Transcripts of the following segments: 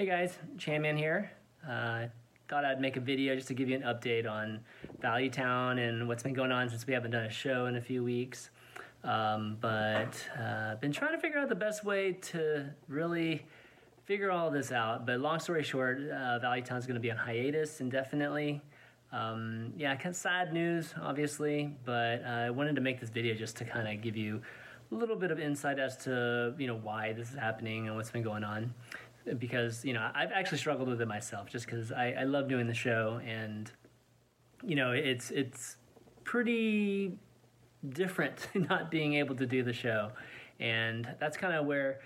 Hey guys, Chanman here. Thought I'd make a video just to give you an update on Valuetown and what's been going on since we haven't done a show in a few weeks. But been trying to figure out the best way to really figure all this out. But long story short, Valuetown's going to be on hiatus indefinitely. Kind of sad news, obviously, but I wanted to make this video just to kind of give you a little bit of insight as to why this is happening and what's been going on. Because I've actually struggled with it myself, just because I love doing the show, and it's pretty different not being able to do the show, and that's kind of where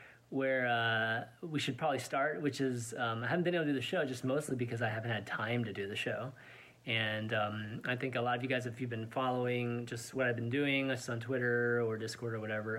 we should probably start, which is I haven't been able to do the show just mostly because I haven't had time to do the show. And I think a lot of you guys, if you've been following just what I've been doing, just on Twitter or Discord or whatever,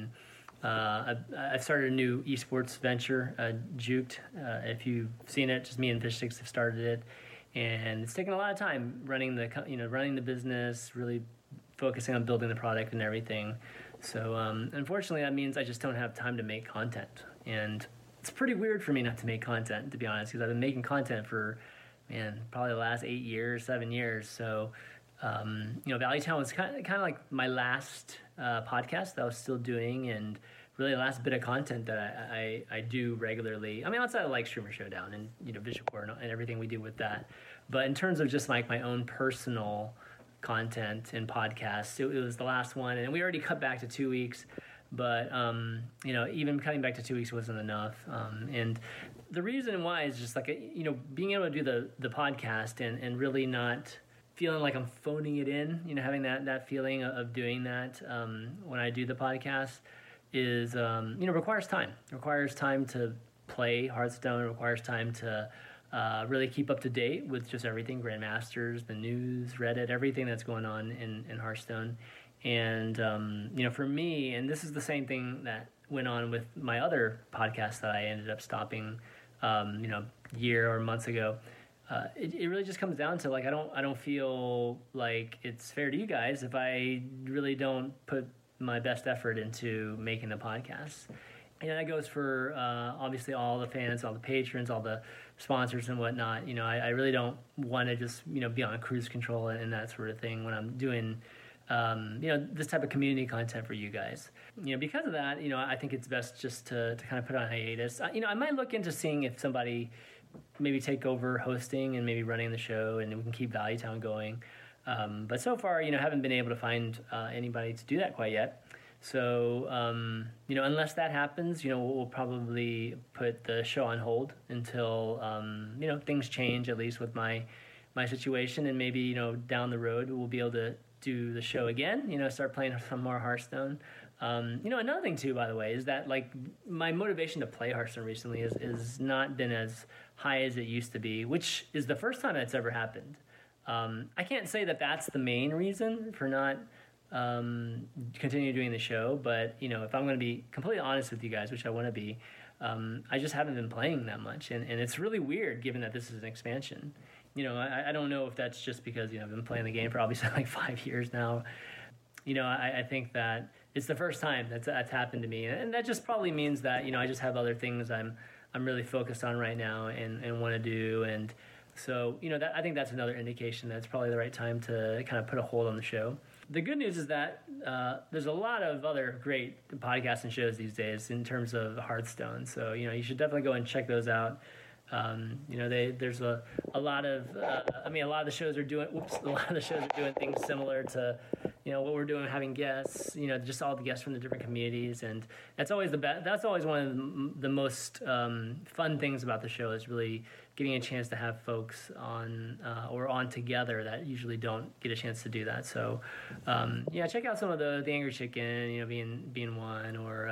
I've started a new esports venture, Juked. If you've seen it, just me and Fish6 have started it, and it's taken a lot of time running the business, really focusing on building the product and everything. So unfortunately, that means I just don't have time to make content, and it's pretty weird for me not to make content, to be honest, because I've been making content for probably the last 7 years. So Valuetown was kind of like my last podcast that I was still doing, and really the last bit of content that I do regularly. I mean, outside of like Streamer Showdown and Visual Core and everything we do with that. But in terms of just like my own personal content and podcasts, it was the last one, and we already cut back to 2 weeks. But even cutting back to 2 weeks wasn't enough, and the reason why is just like being able to do the podcast and really not feeling like I'm phoning it in, having that feeling of doing that when I do the podcast is requires time. It requires time to play Hearthstone. It requires time to really keep up to date with just everything, Grandmasters, the news, Reddit, everything that's going on in Hearthstone. And for me, and this is the same thing that went on with my other podcast that I ended up stopping year or months ago. It really just comes down to like I don't feel like it's fair to you guys if I really don't put my best effort into making the podcast. And that goes for obviously all the fans, all the patrons, all the sponsors and whatnot. I really don't want to just be on cruise control and that sort of thing when I'm doing this type of community content for you guys. Because of that, I think it's best just to kind of put on hiatus. I might look into seeing if somebody maybe take over hosting and maybe running the show, and we can keep Valuetown going. But so far, haven't been able to find anybody to do that quite yet. So, unless that happens, we'll probably put the show on hold until, things change, at least with my situation. And maybe, down the road, we'll be able to do the show again, start playing some more Hearthstone. Another thing, too, by the way, is that, like, my motivation to play Hearthstone recently is not been as high as it used to be, which is the first time that's ever happened. I can't say that that's the main reason for not continue doing the show, but if I'm going to be completely honest with you guys, which I want to be, I just haven't been playing that much, and it's really weird given that this is an expansion. I don't know if that's just because I've been playing the game for obviously like 5 years now. I think that it's the first time that's happened to me, and that just probably means that I just have other things I'm really focused on right now and want to do. And so, I think that's another indication that it's probably the right time to kind of put a hold on the show. The good news is that there's a lot of other great podcasts and shows these days in terms of Hearthstone. So, you should definitely go and check those out. There's a lot of the shows are doing things similar to what we're doing, having guests, just all the guests from the different communities, and that's always that's always one of the most fun things about the show, is really getting a chance to have folks on or on together that usually don't get a chance to do that. So check out some of the Angry Chicken, being one, or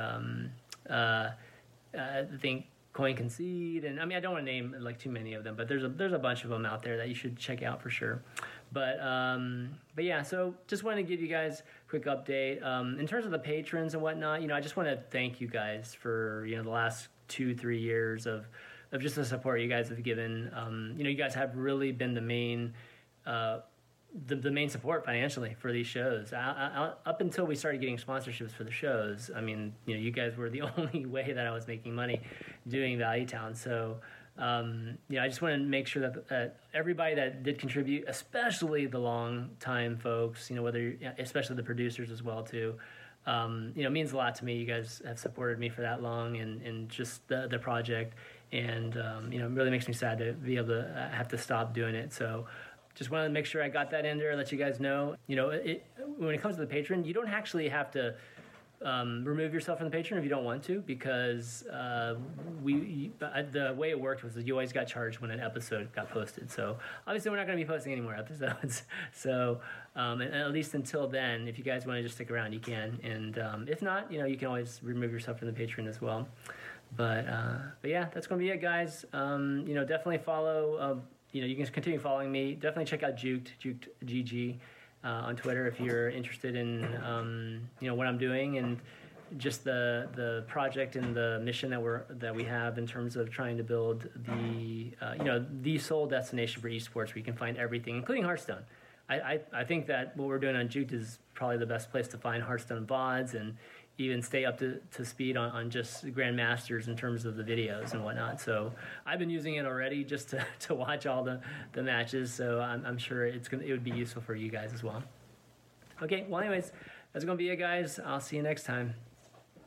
I think Coin Concede, and I don't want to name like too many of them, but there's a bunch of them out there that you should check out for sure. But yeah, so just wanted to give you guys a quick update in terms of the patrons and whatnot. I just want to thank you guys for the last 2-3 years of just the support you guys have given. You guys have really been the main the main support financially for these shows. Up until we started getting sponsorships for the shows, I mean, you guys were the only way that I was making money doing Valuetown. So, I just want to make sure that everybody that did contribute, especially the long time folks, especially the producers as well too, means a lot to me. You guys have supported me for that long, and just the project, and it really makes me sad to be able to have to stop doing it. So just wanted to make sure I got that in there, let you guys know. When it comes to the Patreon, you don't actually have to remove yourself from the Patreon if you don't want to, because the way it worked was that you always got charged when an episode got posted. So obviously we're not going to be posting any more episodes. So and at least until then, if you guys want to just stick around, you can. And if not, you can always remove yourself from the Patreon as well. But yeah, that's going to be it, guys. Definitely follow. You can continue following me. Definitely check out Juked GG. On Twitter if you're interested in what I'm doing and just the project and the mission that we have in terms of trying to build the sole destination for esports where you can find everything, including Hearthstone. I think that what we're doing on Juked is probably the best place to find Hearthstone VODs and even stay up to speed on just Grandmasters in terms of the videos and whatnot. So I've been using it already just to watch all the matches. So I'm sure it would be useful for you guys as well. Okay, well anyways, that's going to be it, guys. I'll see you next time.